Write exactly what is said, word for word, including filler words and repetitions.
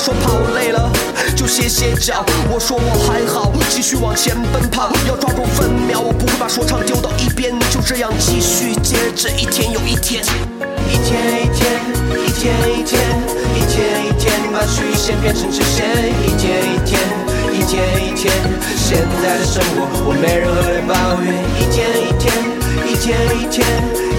说跑累了就歇歇脚，我说我还好，继续往前奔跑，要抓住分秒，我不会把说唱丢到一边，就这样继续接着一天又一天，一天一天，一天一天，一天一天，把虚线变成直线，一天一天，一天一天，现在的生活我没任何的抱怨，一天一天，一天一天。